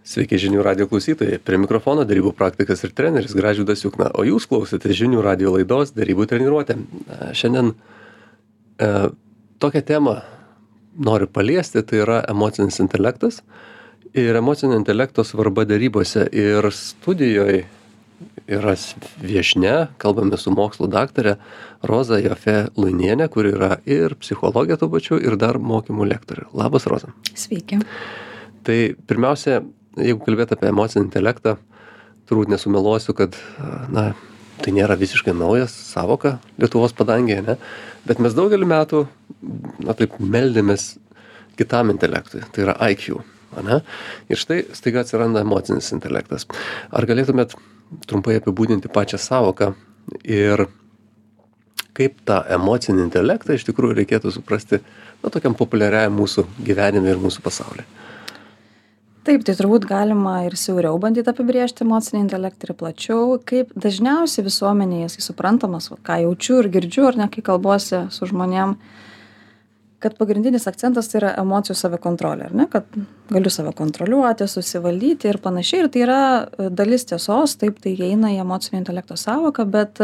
Sveiki žinių radio klausytojai. Prie mikrofono derybų praktikas ir treneris Gražvydas Jukna, o jūs klausotės žinių radio laidos derybų treniruotė. Šiandien tokią temą noriu paliesti, tai yra emocinis intelektas ir emocinio intelekto svarba derybose. Ir studijoje yra viešnia, kalbame su mokslo daktare Roza Jofė Luinienė, kuri yra ir psichologė tuo pačiu, ir dar mokymų lektorė. Labas, Roza. Sveiki. Tai pirmiausia, jeigu kalbėt apie emocinį intelektą, turbūt nesumeluosiu, kad tai nėra visiškai naujas savoka Lietuvos padangėje, ne? Bet mes daugelį metų taip meldėmės kitam intelektui, tai yra IQ. Ne? Ir štai staiga atsiranda emocinis intelektas. Ar galėtumėt trumpai apibūdinti pačią savoką ir kaip tą emocinį intelektą iš tikrųjų reikėtų suprasti tokiam populiariajam mūsų gyvenime ir mūsų pasaulyje? Taip, tai turbūt galima ir siauriau bandyti apibrėžti emocinį intelektą ir plačiau, kaip dažniausiai visuomenėje jisai suprantamas, ką jaučiu ir girdžiu, ar ne, kai kalbuosi su žmonėm, kad pagrindinis akcentas tai yra emocijų savikontrolė, ar ne, kad galiu save kontroliuoti, susivaldyti ir panašiai. Ir tai yra dalis tiesos, taip, tai įeina į emocinio intelekto savoką, bet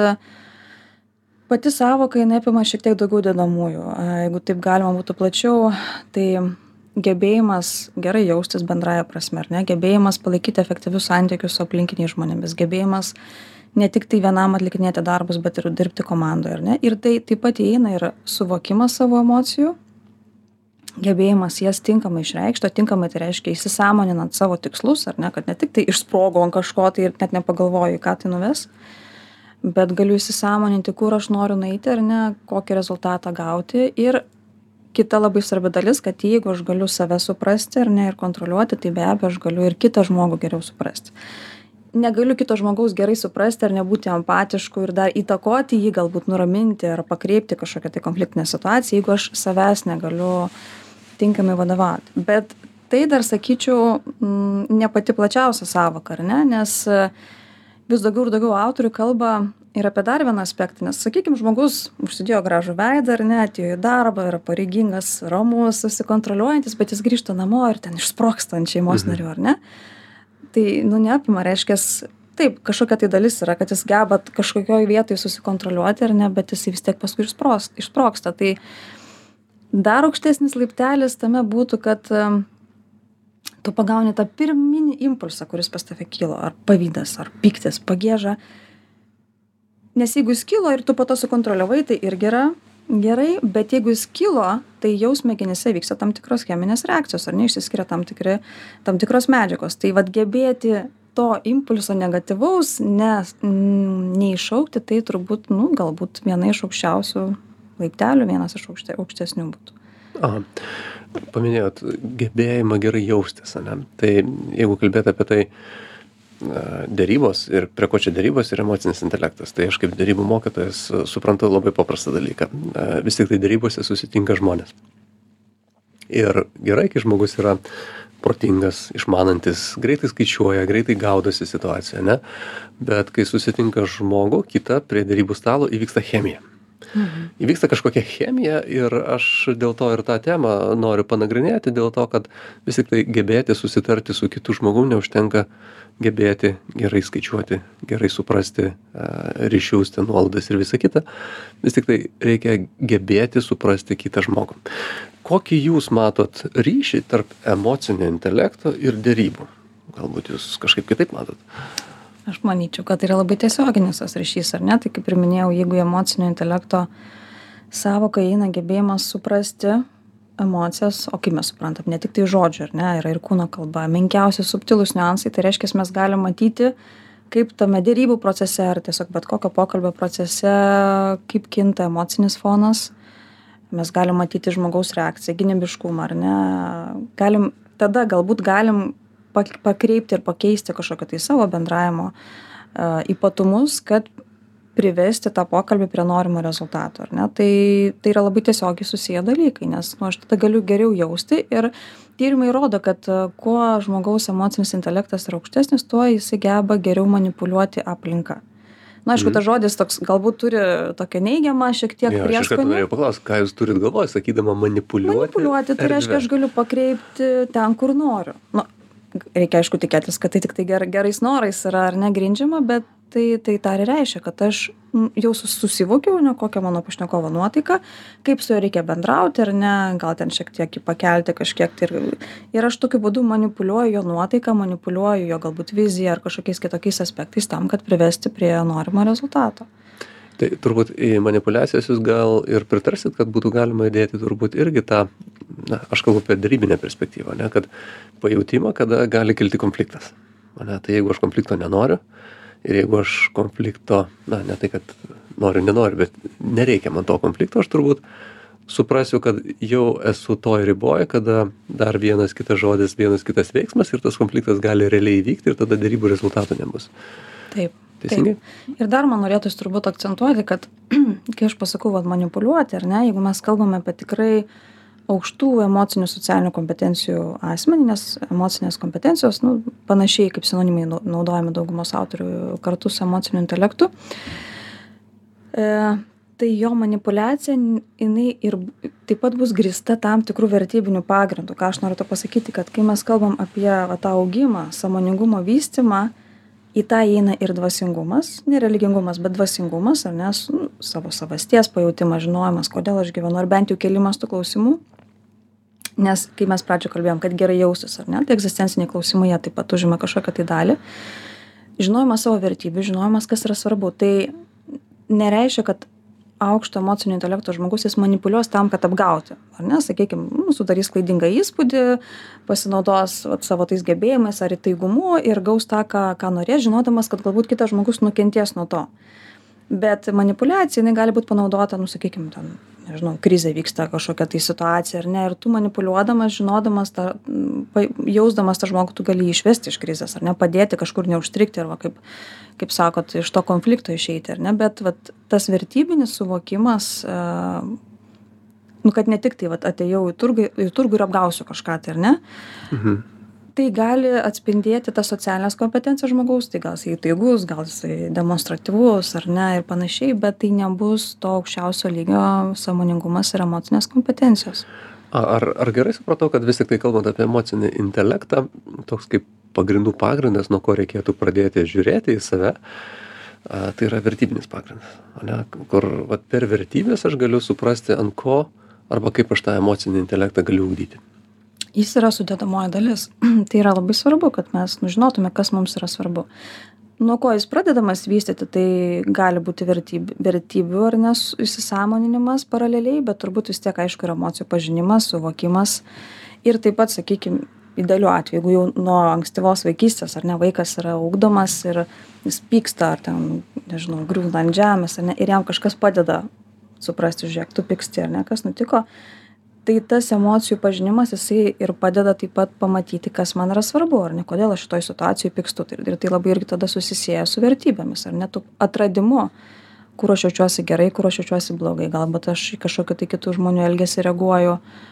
pati savoka jinai apima šiek tiek daugiau dedamųjų. Jeigu taip galima būtų plačiau, tai gebėjimas gerai jaustis bendrąja prasme, ar ne, gebėjimas palaikyti efektyvius santykius su aplinkiniais žmonėmis, gebėjimas ne tik tai vienam atlikinėti darbus, bet ir dirbti komandoje, ar ne. Ir tai taip pat įeina ir suvokimas savo emocijų, gebėjimas jas tinkamai išreikšti, o tinkamai tai reiškia įsisąmoninant savo tikslus, ar ne, kad ne tik tai išsprogo ant kažko tai ir net nepagalvoju, ką tai nuves, bet galiu įsisąmoninti, kur aš noriu nueiti, ar ne, kokį rezultatą gauti. Ir kita labai svarbi dalis, kad jeigu aš galiu save suprasti, ar ne, ir kontroliuoti, tai be abejo aš galiu ir kitą žmogų geriau suprasti. Negaliu kito žmogaus gerai suprasti ar nebūti empatišku ir dar įtakoti jį, galbūt nuraminti ar pakreipti kažkokią tai konfliktinę situaciją, jeigu aš savęs negaliu tinkamai vadovauti. Bet tai dar sakyčiau ne pati plačiausia savoka, ar ne, nes vis daugiau ir daugiau autorių kalba ir apie dar vieną aspektą, nes, sakykime, žmogus užsidėjo gražų veidą, ar ne, atėjo į darbą, yra pareigingas, ramus, susikontroliuojantis, bet jis grįžta namo ir ten išsprogsta ant šeimos narių, ar ne? Tai, neapima, reiškia, taip, kažkokia tai dalis yra, kad jis geba kažkokioj vietoj susikontroliuoti, ar ne, bet jis vis tiek paskui išsprogsta. Tai dar aukštesnis laiptelis tame būtų, kad tu pagauni tą pirminį impulsą, kuris pas tave kilo, ar pavydas, ar pyktis, pagieža. Nes jeigu jis kilo ir tu po to sukontroliavai, tai irgi yra gerai, bet jeigu jis kilo, tai jau smegenyse vyksta tam tikros cheminės reakcijos, ar neišsiskiria tam tikros medžiagos. Tai vat gebėti to impulso negatyvaus neiššaukti, tai turbūt, galbūt viena iš aukščiausių laiptelių, vienas iš aukštesnių būtų. Aha. Paminėjot gebėjimą gerai jaustis, ne? Tai jeigu kalbėt apie tai, derybos ir prie ko čia derybos ir emocinis intelektas. Tai aš kaip derybų mokytojas suprantu labai paprastą dalyką. Vis tik tai derybose susitinka žmonės. Ir gerai, kai žmogus yra protingas, išmanantis, greitai skaičiuoja, greitai gaudosi situaciją, ne? Bet kai susitinka žmogų, kitą prie derybų stalo įvyksta chemija. Įvyksta kažkokia chemija ir aš dėl to ir tą temą noriu panagrinėti, dėl to, kad vis tik tai gebėti susitarti su kitu žmogum neužtenka gebėti gerai skaičiuoti, gerai suprasti ryšius, nuolaidas ir visa kita. Vis tik tai reikia gebėti suprasti kitą žmogų. Kokį jūs matot ryšį tarp emocinio intelekto ir derybų? Galbūt jūs kažkaip kitaip matot? Aš manyčiau, kad tai yra labai tiesioginis tas ryšys, ar ne? Tai kaip ir minėjau, jeigu emocinio intelekto savoka įeina gebėjimas suprasti emocijas, o kaip mes suprantam, ne tik tai žodžių, ar ne, yra ir kūno kalba, menkiausi subtilūs niuansai, tai reiškia, mes galim matyti, kaip tame derybų procese ar tiesiog bet kokio pokalbio procese, kaip kinta emocinis fonas, mes galim matyti žmogaus reakciją, gynybiškumą, ar ne, galbūt galim pakreipti ir pakeisti kažkokią tai savo bendravimo ypatumus, kad privesti tą pokalbį prie norimo rezultato, ar ne? Tai yra labai tiesiogiai susiję dalykai, nes aš tada galiu geriau jausti ir tyrimai rodo, kad kuo žmogaus emocinis intelektas yra aukštesnis, tuo jisai geba geriau manipuliuoti aplinką. Aišku, tas žodis toks galbūt turi tokią neigiamą šiek tiek prieskonį. Aš norėjau paklausti, ką jūs turit galvoje, sakydama manipuliuoti. Manipuliuoti, tai reiškia, aš galiu pakreipti ten, kur noriu. reikia aišku tikėtis, kad tai tik tai gerais norais yra ar ne grindžiama, bet tai tą ir reiškia, kad aš jau susivokiau, ne kokia mano pašnekovo nuotaika, kaip su juo reikia bendrauti ar ne, gal ten šiek tiek pakelti kažkiek tai ir aš tokiu būdu manipuliuoju jo nuotaiką, manipuliuoju jo galbūt viziją ar kažkokiais kitokiais aspektais tam, kad privesti prie norimo rezultato. Tai turbūt į manipuliacijas jūs gal ir pritarsit, kad būtų galima įdėti turbūt irgi tą, aš kalbu apie darybinę perspektyvą, ne, kad pajautimą, kada gali kilti konfliktas. Ne, tai jeigu aš konflikto nenoriu ir jeigu aš konflikto, ne tai, kad nenoriu, bet nereikia man to konflikto, aš turbūt suprasiu, kad jau esu toj riboje, kada dar vienas kitas žodis, vienas kitas veiksmas ir tas konfliktas gali realiai įvykti ir tada darybų rezultato nebus. Taip. Teisingai? Taip. Ir dar man norėtųsi turbūt akcentuoti, kad kai aš pasakau manipuliuoti, ar ne, jeigu mes kalbame apie tikrai aukštų emocinių socialinių kompetencijų asmenį, nes emocinės kompetencijos, panašiai kaip sinonimai naudojami daugumos autorių kartu su emociniu intelektu, tai jo manipuliacija, jinai ir taip pat bus grįsta tam tikrų vertybinių pagrindų. Ką aš noriu to pasakyti, kad kai mes kalbam apie tą augimą, sąmoningumo vystymą, į tą įeina ir dvasingumas, ne religingumas, bet dvasingumas, ar ne, savo savasties pajautimas, žinojimas, kodėl aš gyvenu, ar bent jau kėlimas tų klausimų. Nes kai mes pradžioje kalbėjom, kad gerai jaustis, ar ne, tai egzistenciniai klausimai, jie taip pat užima kažkokią tai dalį. Žinojimas savo vertybių, žinojimas, kas yra svarbu. Tai nereiškia, kad aukšto emocinio intelekto žmogus jis manipuliuos tam, kad apgauti. Ar ne, sakykime, sudarys klaidingą įspūdį, pasinaudos savo tais gebėjimais ar įtaigumu ir gaus tą, ką norės, žinodamas, kad galbūt kitas žmogus nukenties nuo to. Bet manipuliacija, jinai gali būti panaudota, sakykime, ten, nežinau, krizė vyksta kažkokia tai situacija, ar ne, ir tu manipuliuodamas, žinodamas, jausdamas tą žmogų, tu gali išvesti iš krizės, ar ne, padėti kažkur neužstrigti, arba kaip sakot, iš to konflikto išeiti, ar ne, bet tas vertybinis suvokimas, kad ne tik tai atėjau į turgų ir apgausiu kažką tai, ar ne, tai gali atspindėti tas socialinės kompetencijas žmogaus, tai gal jisai įtaigus, gal jisai demonstratyvus, ar ne, ir panašiai, bet tai nebus to aukščiausio lygio sąmoningumas ir emocinės kompetencijos. Ar gerai supratau, kad vis tik tai kalbant apie emocinį intelektą, toks kaip pagrindų pagrindas, nuo ko reikėtų pradėti žiūrėti į save, tai yra vertybinis pagrindas, ne? Kur per vertybės aš galiu suprasti, ant ko arba kaip aš tą emocinį intelektą galiu ugdyti. Jis yra sudėdamoji dalis. Tai yra labai svarbu, kad mes žinotume, kas mums yra svarbu. Nuo ko jis pradedamas vystyti, tai gali būti vertybių ar nes įsisąmoninimas paraleliai, bet turbūt vis tiek aišku yra emocijų pažinimas, suvokimas. Ir taip pat, sakykime, idealiu atveju, jeigu jau nuo ankstyvos vaikystės, ar ne, vaikas yra ugdomas ir jis pyksta, ar ten, nežinau, griūna ant žemės, ar ne, ir jam kažkas padeda suprasti, žiūrėk, tu pyksti, ar ne, kas nutiko. Tai tas emocijų pažinimas, jisai ir padeda taip pat pamatyti, kas man yra svarbu, ar ne, kodėl aš šitoj situacijoj pykstu. Ir tai labai irgi tada susisieja su vertybėmis, ar ne, tų atradimu, kur aš jaučiuosi gerai, kur aš jaučiuosi blogai. Galbūt aš į kažkokią tai kitų žmonių elgesį reaguoju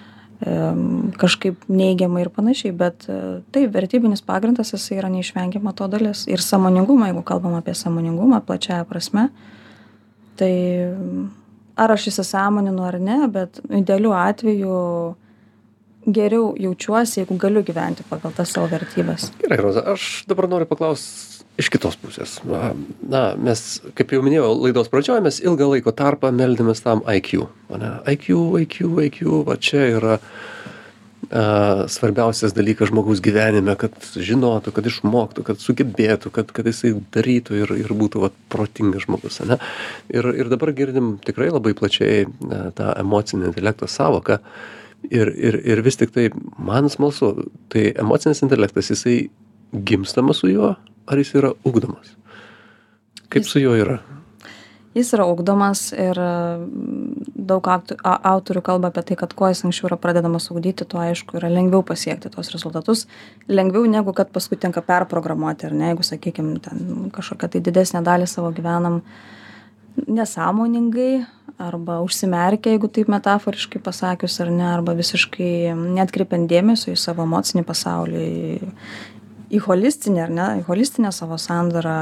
kažkaip neigiamai ir panašiai, bet taip, vertybinis pagrindas, jisai yra neišvengiama to dalis. Ir sąmoningumą, jeigu kalbam apie sąmoningumą plačiaja prasme, tai ar aš įsisąmoninu ar ne, bet idealiu atveju geriau jaučiuosi, jeigu galiu gyventi pagal tas savo vertybės. Gerai, Roza, aš dabar noriu paklausti iš kitos pusės. Mes, kaip jau minėjau, laidos pradžioje mes ilgą laiko tarpą meldėmės tam IQ. IQ, va čia yra svarbiausias dalykas žmogaus gyvenime, kad žinotų, kad išmoktų, kad sugebėtų, kad jisai darytų ir būtų protingas žmogus. Ne? Ir dabar girdim tikrai labai plačiai tą emocinį intelekto savoką. Ir vis tik tai man smalsu, tai emocinis intelektas, jisai gimstama su juo, ar jis yra ugdomas? Kaip su juo yra? Jis yra ugdomas ir daug autorių kalba apie tai, kad kuo jis anksčiau yra pradedamas ugdyti, tuo aišku yra lengviau pasiekti tos rezultatus. Lengviau negu kad paskui tenka perprogramuoti, ar ne, jeigu, sakykime, ten kažkokią tai didesnę dalį savo gyvenam nesąmoningai arba užsimerkę, jeigu taip metaforiškai pasakius, ar ne, arba visiškai neatkreipiant dėmesio į savo emocinį pasaulį, į holistinę, ar ne, į holistinę savo sandarą.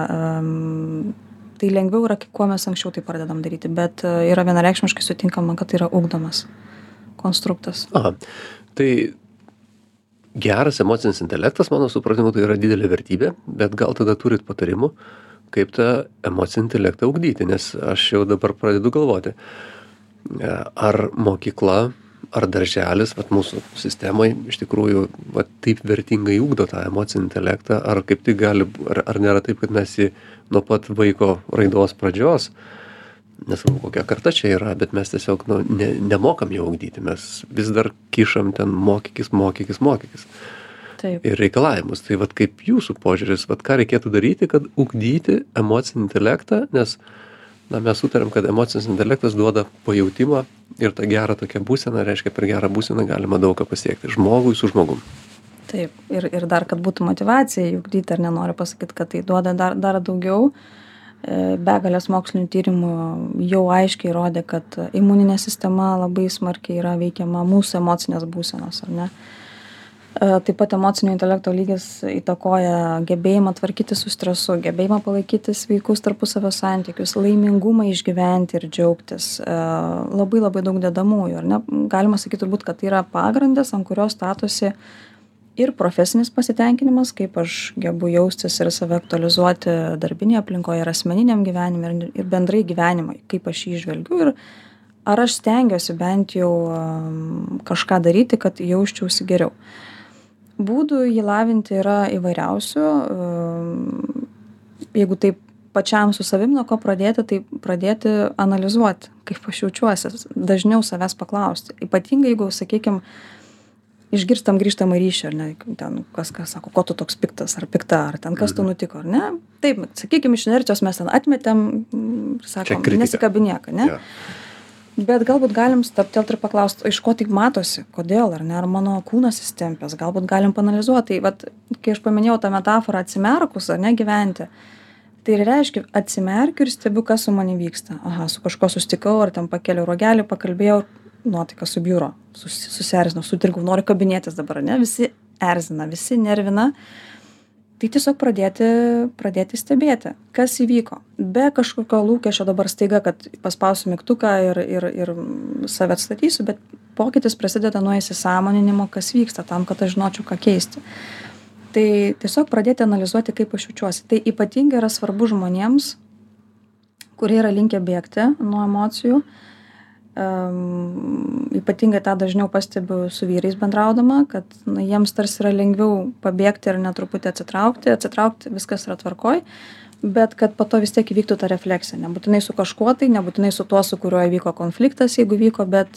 Tai lengviau yra, kuo mes anksčiau tai pradedam daryti, bet yra vienareikšmiškai sutinkama, kad tai yra ugdomas konstruktas. Tai geras emocinis intelektas, mano supratimu, tai yra didelė vertybė, bet gal tada turit patarimų, kaip tą emocinį intelektą ugdyti, nes aš jau dabar pradedu galvoti, ar mokykla, ar darželis, vat mūsų sistemai iš tikrųjų vat taip vertingai ugdo tą emocinį intelektą, ar kaip tik gali, ar nėra taip, kad mes jį nuo pat vaiko raidos pradžios, nesvarbu kokia karta čia yra, bet mes tiesiog nemokam jo ugdyti, mes vis dar kišam ten mokykis. Taip. Ir reikalavimus. Tai vat kaip jūsų požiūris, vat ką reikėtų daryti, kad ugdyti emocinį intelektą, nes mes sutarėm, kad emocinis intelektas duoda pajautimą ir tą gerą tokią būseną, reiškia, per gerą būseną galima daug ką pasiekti. Žmogui su žmogum. Taip. Ir dar, kad būtų motyvacija ugdyti, ar nenoriu pasakyti, kad tai duoda dar daugiau. Begalės mokslinių tyrimų jau aiškiai rodė, kad imuninė sistema labai smarkiai yra veikiama mūsų emocinės būsenos, ar ne? Taip pat emocinio intelekto lygis įtakoja gebėjimą tvarkytis su stresu, gebėjimą palaikyti sveikus tarpusavio santykius, laimingumą išgyventi ir džiaugtis. Labai daug dedamųjų, ar ne? Galima sakyti turbūt, kad tai yra pagrindas, ant kurios statosi ir profesinis pasitenkinimas, kaip aš gebu jaustis ir save aktualizuoti darbinėje aplinkoje ir asmeniniam gyvenime ir bendrai gyvenimui, kaip aš jį žvelgiu ir ar aš stengiuosi bent jau kažką daryti, kad jausčiausi geriau. Būdų jį lavinti yra įvairiausių. Jeigu taip pačiam su savim nuo ko pradėti, tai pradėti analizuoti, kaip aš jaučiuosi, dažniau savęs paklausti. Ypatingai, jeigu, sakykime, išgirstam grįžtamą ryšį, ar ne, ten kas sako, ko tu toks piktas, ar pikta, ar ten kas tu nutiko, ar ne. Taip, sakykime, iš inercijos mes ten atmetėm, sakom, nesikabinėk, ne. Ja. Bet galbūt galim stabtelt ir paklausti, iš ko tik matosi, kodėl, ar ne, ar mano kūnas įsitempęs, galbūt galim paanalizuoti. Tai vat, kai aš paminėjau tą metaforą atsimerkus, ar ne, gyventi, tai ir reiškia, atsimerkiu ir stebiu, kas su manimi vyksta. Aha, su kažko sustikau, ar ten pakeliau rogelį, pakalbėjau, nuotaika subjuro, susierzinau, sutrikau, noriu kabinėtis dabar, ne, visi erzina, visi nervina. Tai tiesiog pradėti stebėti, kas įvyko. Be kažkokio lūkesčio dabar staiga, kad paspausiu mygtuką ir save atstatysiu, bet pokytis prasideda nuo įsisąmoninimo, kas vyksta, tam, kad aš žinočiau, ką keisti. Tai tiesiog pradėti analizuoti, kaip aš jaučiuosi. Tai ypatingai yra svarbu žmonėms, kurie yra linkę bėgti nuo emocijų. Ypatingai tą dažniau pastebiu su vyrais bendraudama, kad jiems tarsi yra lengviau pabėgti ir netruputį atsitraukti, viskas yra tvarkoj, bet kad po to vis tiek įvyktų ta refleksija. Nebūtinai su kažkuo tai, nebūtinai su tuo, su kuriuo įvyko konfliktas, jeigu vyko, bet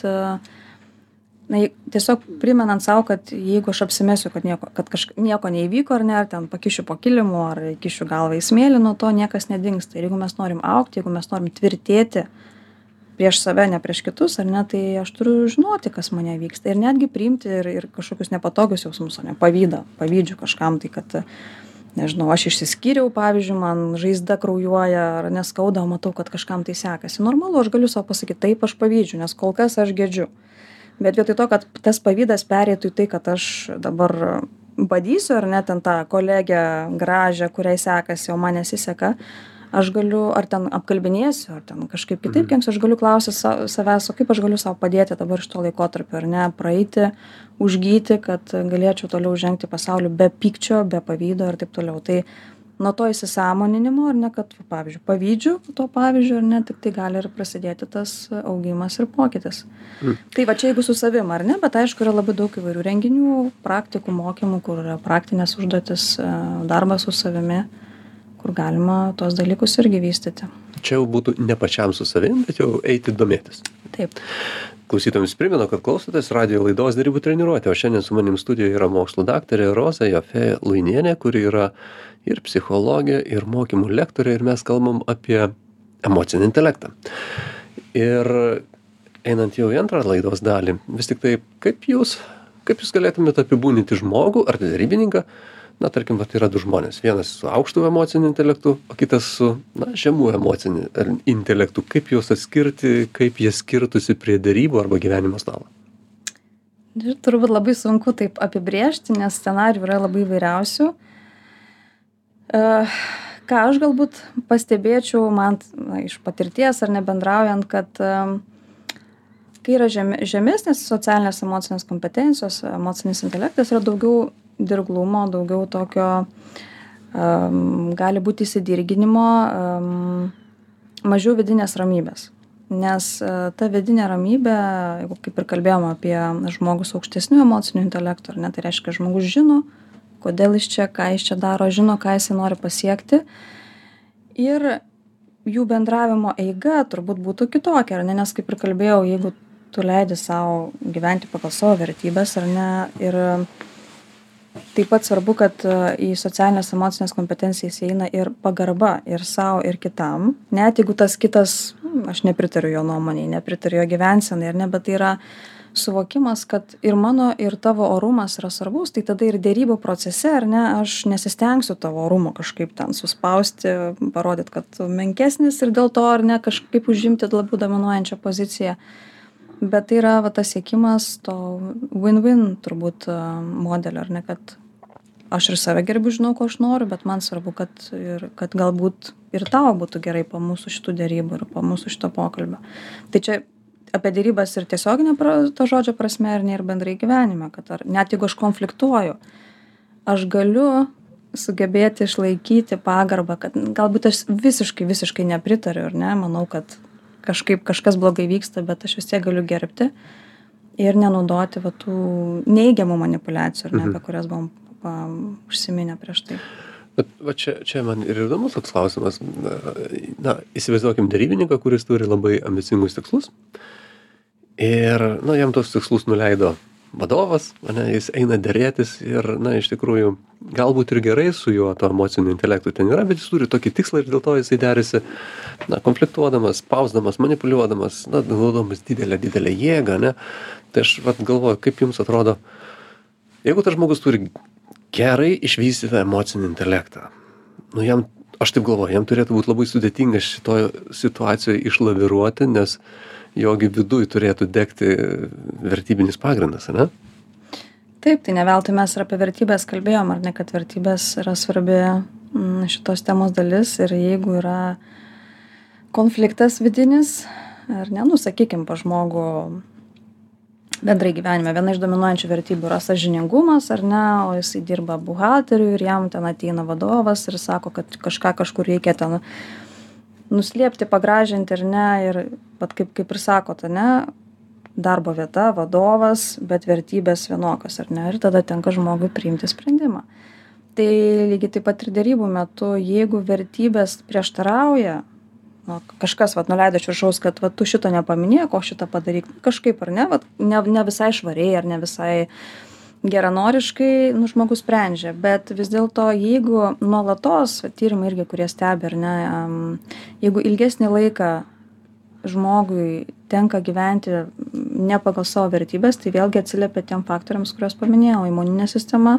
tiesiog primenant savo, kad jeigu aš apsimesiu, kad nieko neįvyko, ar ne, ar ten pakišiu po kilimu, ar įkišiu galvą į smėlį, nuo to niekas nedingsta. Ir jeigu mes norim augti, jeigu mes norim tvirtėti prieš save, ne prieš kitus, ar ne, tai aš turiu žinoti, kas mane vyksta ir netgi priimti ir kažkokius nepatogius jausmus, o ne pavydžiu kažkam, tai kad, nežinau, aš išsiskyriau, pavyzdžiui, man žaizda kraujuoja ar neskauda, matau, kad kažkam tai sekasi. Normalu, aš galiu savo pasakyti, taip aš pavydžiu, nes kol kas aš gedžiu. Bet vietoj to, kad tas pavydas pereitų į tai, kad aš dabar badysiu, ar ne, ten tą kolegę gražią, kuriai sekasi, o man nesiseka, aš galiu, ar ten apkalbinėsiu, ar ten kažkaip kitaip, kiek aš galiu klausyti savęs, o kaip aš galiu savo padėti dabar iš to laikotarpio, ar ne, praeiti, užgyti, kad galėčiau toliau žengti pasauliu be pykčio, be pavydo ir taip toliau. Tai nuo to įsisąmoninimo, ar ne, kad, pavyzdžiui, pavydžiu to pavyzdžio, ar ne, tik tai gali ir prasidėti tas augimas ir pokytis. Tai va čia jeigu su savim, ar ne, bet aišku, yra labai daug įvairių renginių, praktikų, mokymų, kur yra praktinės užduotis, darbas su savimi, kur galima tos dalykus irgi vystyti. Čia jau būtų ne pačiam su savim, bet jau eiti domėtis. Taip. Klausytojams primenu, kad klausotės radijo laidos Derybų treniruotė, o šiandien su manim studijoje yra mokslų daktarė Roza Jofė Luinienė, kuri yra ir psichologė, ir mokymų lektorė, ir mes kalbam apie emocinį intelektą. Ir einant jau į antrą laidos dalį, vis tik tai, kaip jūs galėtumėte apibūdinti žmogų ar derybininką? Na, tarkim, tai yra du žmonės. Vienas su aukštu emociniu intelektu, o kitas su žemu emociniu intelektu. Kaip juos atskirti, kaip jie skirtųsi prie derybų arba gyvenimo stalo? Turbūt labai sunku taip apibrėžti, nes scenarijų yra labai įvairiausių. Ką aš galbūt pastebėčiau man iš patirties ar nebendraujant, kad Kai yra žemesnės socialinės emocinės kompetencijos, emocinis intelektas yra daugiau dirglumo, daugiau tokio gali būti įsidirginimo, mažiau vidinės ramybės. Nes ta vidinė ramybė, jeigu kaip ir kalbėjom apie žmogus aukštesnių emocinių intelektų, ar ne, tai reiškia, žmogus žino, kodėl jis čia, ką jis čia daro, žino, ką jis nori pasiekti. Ir jų bendravimo eiga turbūt būtų kitokia, ar ne, nes kaip ir kalbėjau, jeigu tu leidi savo gyventi pagal savo vertybės, ar ne, ir taip pat svarbu, kad į socialinės emocinės kompetencijas įeina ir pagarba ir savo, ir kitam. Net jeigu tas kitas, aš nepritariu jo nuomonei, nepritariu jo gyvensenai, ar ne, bet tai yra suvokimas, kad ir mano, ir tavo orumas yra svarbus, tai tada ir dėrybų procese, ar ne, aš nesistengsiu tavo orumo kažkaip ten suspausti, parodyti, kad tu menkesnis ir dėl to, ar ne, kažkaip užimti labiau dominuojančią poziciją. Bet tai yra va, tas siekimas to win-win turbūt modelio, ar ne, kad aš ir save gerbiu, žinau, ko aš noriu, bet man svarbu, kad galbūt ir tau būtų gerai po mūsų šitų dėrybų ir po mūsų šito pokalbio. Tai čia apie dėrybas ir tiesioginę to žodžio prasme, ir bendrai gyvenime, kad net jeigu aš konfliktuoju, aš galiu sugebėti išlaikyti pagarbą, kad galbūt aš visiškai nepritariu, ar ne, manau, kad kažkas blogai vyksta, bet aš vis tiek galiu gerbti ir nenaudoti va, tų neigiamų manipulacijų, ar ne, apie kurias buvom užsiminę prieš tai. Bet va čia man ir įdomus toks klausimas. Na, įsivaizduokim derybininką, kuris turi labai ambicingus tikslus ir, na, jam tos tikslus nuleido vadovas, ne, jis eina derėtis ir, na, iš tikrųjų, galbūt ir gerai su juo to emociniu intelektu ten yra, bet jis turi tokį tikslą ir dėl to jisai derisi, na, konfliktuodamas, spausdamas, manipuliuodamas, na, naudodamas didelę jėgą, ne. Tai aš vat galvoju, kaip jums atrodo, jeigu tas žmogus turi gerai išvystytą emocinį intelektą, nu, jam, aš taip galvoju, jam turėtų būti labai sudėtinga šitoje situacijoje išlaviruoti, nes jogi viduj turėtų degti vertybinis pagrindas, ne? Taip, tai ne veltui mes ir apie vertybės kalbėjom, ar ne, kad vertybės yra svarbi šitos temos dalis ir jeigu yra konfliktas vidinis, ar ne, nu, sakykim, pa žmogų bendrai gyvenime, viena iš dominuojančių vertybių yra sąžiningumas, ar ne, o jisai dirba buhalteriu ir jam ten ateina vadovas ir sako, kad kažką kažkur reikia ten nuslėpti, pagražinti, ar ne, ir pat kaip ir sakot, ne, darbo vieta, vadovas, bet vertybės vienokios, ar ne, ir tada tenka žmogui priimti sprendimą. Tai lygiai taip pat ir dėrybų metu, jeigu vertybės prieštarauja, nu, kažkas vat nuleido iš viršaus, kad vat tu šito nepaminėk, o šitą padaryk, kažkaip, ar ne, vat ne visai švariai, ar ne visai geranoriškai, nu, žmogus sprendžia, bet vis dėlto, jeigu nuolatos, tyrimai irgi, kurie stebi, ar ne, jeigu ilgesnį laiką žmogui tenka gyventi ne pagal savo vertybės, tai vėlgi atsiliepia tiem faktoriams, kuriuos paminėjau, imuninė sistema,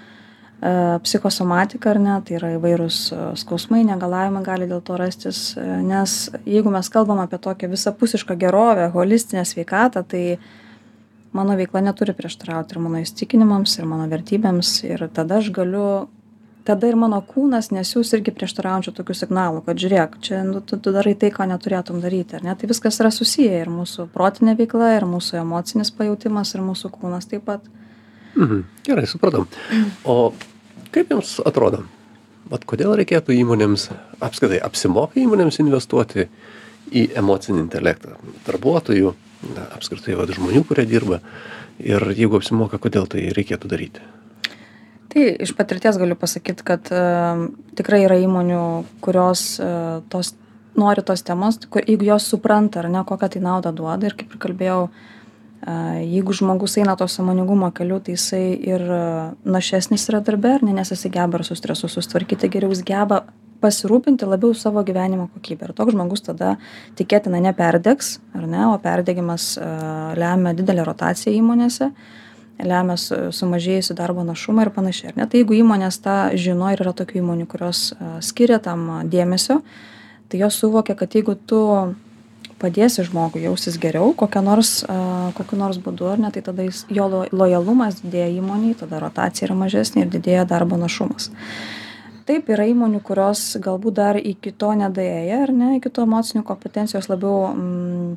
psichosomatika, ar ne, tai yra įvairūs skausmai, negalavimai gali dėl to rastis, nes jeigu mes kalbam apie tokią visapusišką gerovę, holistinę sveikatą, tai mano veikla neturi prieštarauti ir mano įsitikinimams, ir mano vertybėms, ir tada aš galiu, tada ir mano kūnas nesiūs irgi prieštaraujančių tokių signalų, kad žiūrėk, čia nu, tu darai tai, ką neturėtum daryti, ar ne, tai viskas yra susiję ir mūsų protinė veikla, ir mūsų emocinis pajautimas, ir mūsų kūnas taip pat. Gerai, supratom. O kaip jums atrodo, vat kodėl reikėtų įmonėms, apskritai apsimoka įmonėms investuoti į emocinį intelektą darbuotojų, apskritai vat žmonių, kurie dirba, ir jeigu apsimoka, kodėl tai reikėtų daryti? Tai iš patirties galiu pasakyti, kad tikrai yra įmonių, kurios nori tos temos, jeigu jos supranta, ar ne, kokią tai naudą duoda, ir kaip ir kalbėjau, jeigu žmogus eina to sąmoningumo keliu, tai jisai ir našesnis yra darbe, nes jisai geba ir su stresu susitvarkyti geriau, jis geba pasirūpinti labiau savo gyvenimo kokybę. Ir toks žmogus tada tikėtina neperdegs, ar ne, o perdegimas lemia didelę rotaciją įmonėse, lemia sumažėjusi darbo našumą ir panašiai. Ar ne? Tai jeigu įmonės tą žino, ir yra tokių įmonių, kurios skiria tam dėmesio, tai jos suvokia, kad jeigu tu padėsi žmogui jausis geriau, kokiu nors būdu, ar ne, tai tada jo lojalumas didėja įmoniai, tada rotacija yra mažesnė ir didėja darbo našumas. Taip, yra įmonių, kurios galbūt dar iki to nedaėja, ar ne, iki to emocinių kompetencijos labiau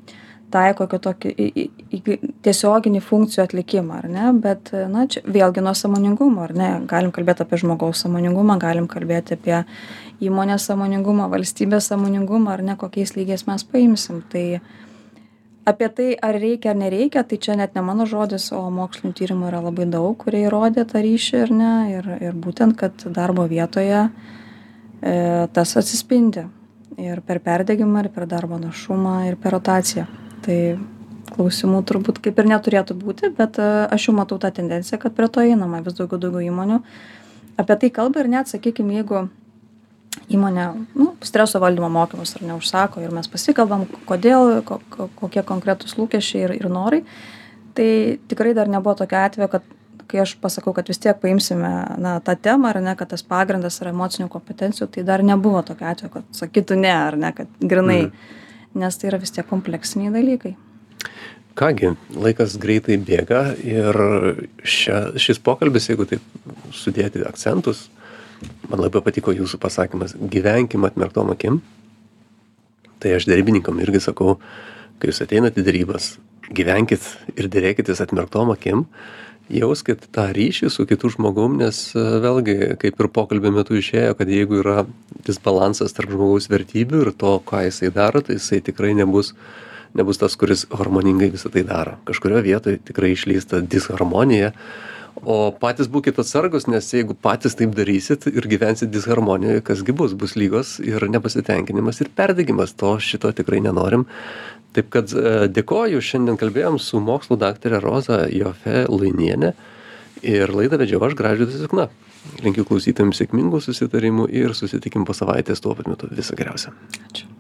taiko tokį tiesioginį funkcijų atlikimą, ar ne, bet, na, čia vėlgi nuo sąmoningumo, ar ne, galim kalbėti apie žmogaus sąmoningumą, galim kalbėti apie įmonės sąmoningumą, valstybės sąmoningumą, ar ne, kokiais lygiais mes paimsim. Tai apie tai, ar reikia ar nereikia, tai čia net ne mano žodis, o mokslinių tyrimų yra labai daug, kurie įrodė tą ryšį, ar ne, ir būtent, kad darbo vietoje tas atsispindi ir per perdegimą, ir per darbo našumą, ir per rotaciją. Tai klausimų turbūt kaip ir neturėtų būti, bet aš jau matau tą tendenciją, kad prie to einama vis daugiau įmonių. Apie tai kalba ir net, sakykime, jeigu įmonė streso valdymo mokymus ar neužsako ir mes pasikalbam, kodėl, kokie konkretūs lūkesčiai ir norai, tai tikrai dar nebuvo tokio atvejo, kad kai aš pasakau, kad vis tiek paimsime tą temą, ar ne, kad tas pagrindas yra emocinių kompetencijų, tai dar nebuvo tokio atvejo, kad sakytų ne, ar ne, kad grinai, nes tai yra vis tiek kompleksiniai dalykai. Kągi, laikas greitai bėga ir šis pokalbis, jeigu taip sudėti akcentus, man labai patiko jūsų pasakymas, gyvenkim atmerktom akim. Tai aš derybininkam irgi sakau, kai jūs ateinate į derybas, gyvenkit ir derėkitės atmerktom akim, jauskit tą ryšį su kitu žmogum, nes vėlgi, kaip ir pokalbio metu išėjo, kad jeigu yra disbalansas tarp žmogaus vertybių ir to, ką jisai daro, tai jisai tikrai nebus tas, kuris harmoningai visą tai daro. Kažkurioje vietoje tikrai išlysta disharmonija, o patys būkit atsargus, nes jeigu patys taip darysit ir gyvensit disharmonijoje, kasgi bus lygos ir nepasitenkinimas ir perdegimas, šito tikrai nenorim. Taip kad dėkoju, šiandien kalbėjom su mokslų daktare Roza Jofė Lainienė ir laidą vedžiau aš, Gražvydas Jukna. Linkiu klausytojams sėkmingų susitarimų ir susitikim po savaitės tuo pat metu. Viso geriausio. Ačiū.